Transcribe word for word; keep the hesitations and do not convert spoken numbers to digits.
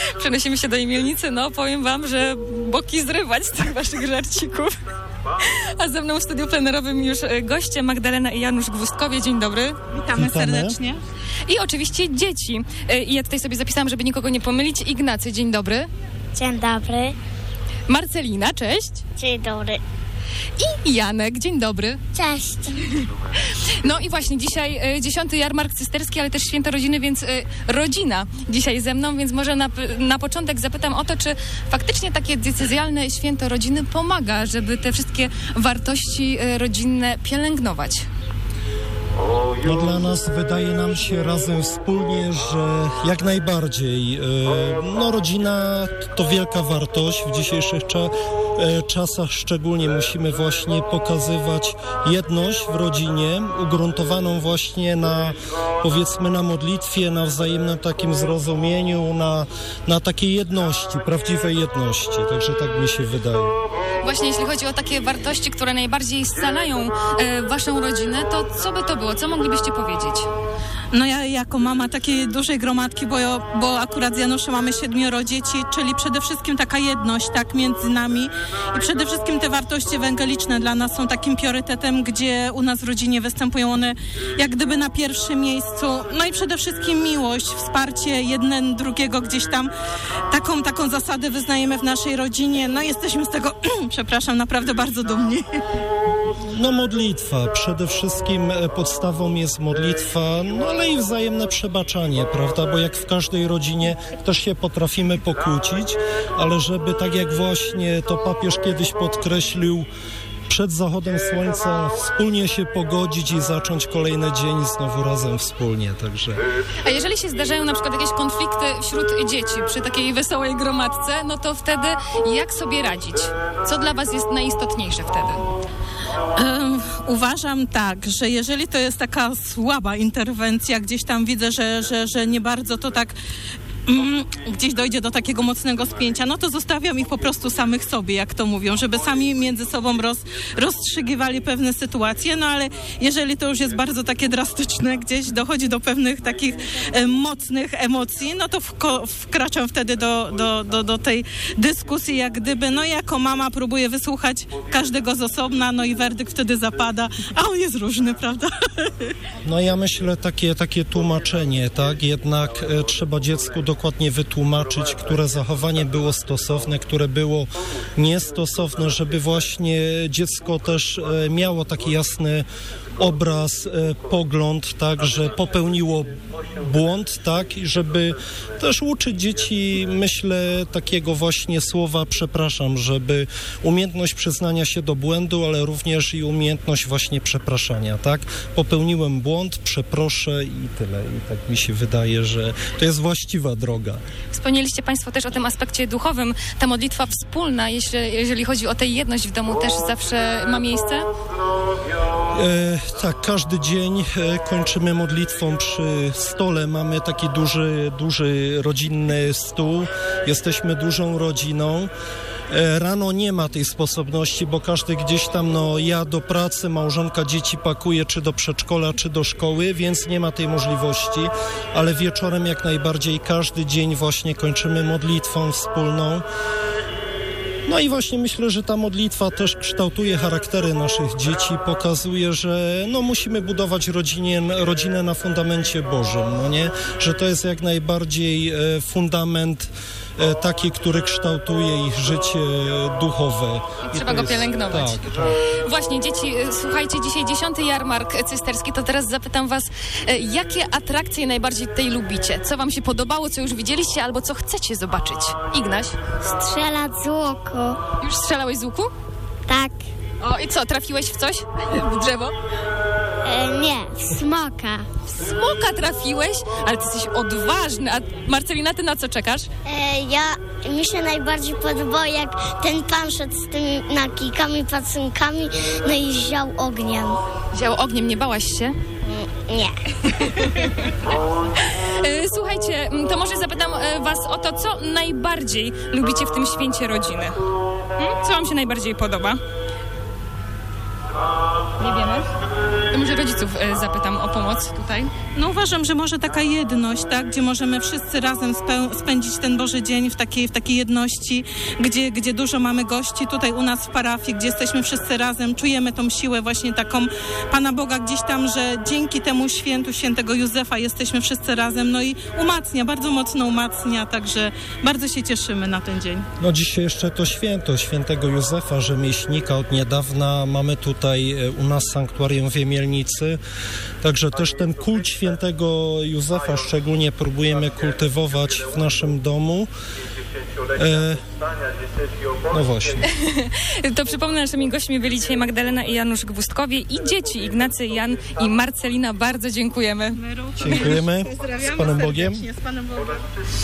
Przenosimy się do Jemielnicy. No, powiem wam, że boki zrywać z tych waszych żarcików. A ze mną w studiu plenerowym już goście Magdalena i Janusz Gwózdkowie. Dzień dobry. Witamy, Witamy serdecznie. I oczywiście dzieci. I ja tutaj sobie zapisałam, żeby nikogo nie pomylić. Ignacy, dzień dobry. Dzień dobry. Marcelina, cześć. Dzień dobry. I Janek, dzień dobry. Cześć. No i właśnie dzisiaj y, dziesiąty jarmark cysterski, ale też święto rodziny, więc y, rodzina dzisiaj ze mną, więc może na, na początek zapytam o to, czy faktycznie takie decyzjalne święto rodziny pomaga, żeby te wszystkie wartości y, rodzinne pielęgnować? No dla nas wydaje nam się razem wspólnie, że jak najbardziej. No rodzina to wielka wartość w dzisiejszych cza- czasach. Szczególnie musimy właśnie pokazywać jedność w rodzinie, ugruntowaną właśnie na, powiedzmy, na modlitwie, na wzajemnym takim zrozumieniu, na, na takiej jedności, prawdziwej jedności. Także tak mi się wydaje. Właśnie jeśli chodzi o takie wartości, które najbardziej scalają e, waszą rodzinę, to co by to było? Co moglibyście powiedzieć? No ja jako mama takiej dużej gromadki, bo, ja, bo akurat z Januszem mamy siedmioro dzieci, czyli przede wszystkim taka jedność, tak, między nami i przede wszystkim te wartości ewangeliczne dla nas są takim priorytetem, gdzie u nas w rodzinie występują one jak gdyby na pierwszym miejscu. No i przede wszystkim miłość, wsparcie jeden drugiego gdzieś tam. Taką, taką zasadę wyznajemy w naszej rodzinie. No jesteśmy z tego, przepraszam, naprawdę bardzo dumni. No modlitwa. Przede wszystkim podstawą jest modlitwa, no ale i wzajemne przebaczanie, prawda? Bo jak w każdej rodzinie też się potrafimy pokłócić, ale żeby tak jak właśnie to papież kiedyś podkreślił, przed zachodem słońca wspólnie się pogodzić i zacząć kolejny dzień znowu razem wspólnie, także... A jeżeli się zdarzają na przykład jakieś konflikty wśród dzieci przy takiej wesołej gromadce, no to wtedy jak sobie radzić? Co dla was jest najistotniejsze wtedy? Um, uważam tak, że jeżeli to jest taka słaba interwencja, gdzieś tam widzę, że, że, że nie bardzo to tak mm, gdzieś dojdzie do takiego mocnego spięcia, no to zostawiam ich po prostu samych sobie, jak to mówią, żeby sami między sobą roz, rozstrzygiwali pewne sytuacje, no ale jeżeli to już jest bardzo takie drastyczne, gdzieś dochodzi do pewnych takich e, mocnych emocji, no to wko, wkraczam wtedy do, do, do, do tej dyskusji, jak gdyby, no jako mama próbuję wysłuchać każdego z osobna, no i werdykt wtedy zapada, a on jest różny, prawda? No ja myślę takie, takie tłumaczenie, tak, jednak e, trzeba dziecku dokładnie wytłumaczyć, które zachowanie było stosowne, które było niestosowne, żeby właśnie dziecko też e, miało taki jasny obraz, e, pogląd, tak, że popełniło błąd, tak, i żeby też uczyć dzieci, myślę, takiego właśnie słowa przepraszam, żeby umiejętność przyznania się do błędu, ale również i umiejętność właśnie przepraszania, tak, popełniłem błąd, przeproszę i tyle. I tak mi się wydaje, że to jest właściwa droga. Wspomnieliście państwo też o tym aspekcie duchowym. Ta modlitwa wspólna, jeśli, jeżeli chodzi o tę jedność w domu, też zawsze ma miejsce? E, tak, każdy dzień e, kończymy modlitwą przy stole. Mamy taki duży, duży rodzinny stół. Jesteśmy dużą rodziną. E, rano nie ma tej sposobności, bo każdy gdzieś tam, no ja do pracy, małżonka dzieci pakuje, czy do przedszkola, czy do szkoły, więc nie ma tej możliwości, ale wieczorem jak najbardziej każdy dzień właśnie kończymy modlitwą wspólną. No i właśnie myślę, że ta modlitwa też kształtuje charaktery naszych dzieci, pokazuje, że no musimy budować rodzinie, rodzinę na fundamencie Bożym, no nie? Że to jest jak najbardziej e, fundament e, taki, który kształtuje ich życie duchowe. I trzeba go jest, pielęgnować. Tak, tak. Właśnie, dzieci, słuchajcie, dzisiaj dziesiąty jarmark cysterski, to teraz zapytam was, e, jakie atrakcje najbardziej tutaj lubicie? Co wam się podobało, co już widzieliście, albo co chcecie zobaczyć? Ignaś? Strzelać z łuku. Już strzelałeś z łuku? Tak. O, i co, trafiłeś w coś? W drzewo? E, nie, w smoka. W smoka trafiłeś? Ale ty jesteś odważny. A Marcelina, ty na co czekasz? E, ja, mi się najbardziej podobało, jak ten pan szedł z tymi nakikami, pacunkami, no i zział ogniem. Zział ogniem, nie bałaś się? Mm, nie. E, Słuchajcie, to może zapytam e, was o to, co najbardziej lubicie w tym święcie rodziny? Hmm? Co wam się najbardziej podoba? Nie wiemy. może rodziców e, zapytam o pomoc tutaj. No uważam, że może taka jedność, tak, gdzie możemy wszyscy razem speł- spędzić ten Boży Dzień w takiej, w takiej jedności, gdzie, gdzie dużo mamy gości tutaj u nas w parafii, gdzie jesteśmy wszyscy razem, czujemy tą siłę właśnie taką Pana Boga gdzieś tam, że dzięki temu świętu, świętego Józefa jesteśmy wszyscy razem, no i umacnia, bardzo mocno umacnia, także bardzo się cieszymy na ten dzień. No dzisiaj jeszcze to święto, świętego Józefa, rzemieślnika. Od niedawna mamy tutaj e, u nas sanktuarium w Jemielnicy, także też ten kult świętego Józefa szczególnie próbujemy kultywować w naszym domu. E, no właśnie. To przypomnę, naszymi gośćmi byli dzisiaj Magdalena i Janusz Gwózdkowie i dzieci Ignacy, Jan i Marcelina. Bardzo dziękujemy. Dziękujemy. Z Panem Bogiem. Z Panem Bogiem.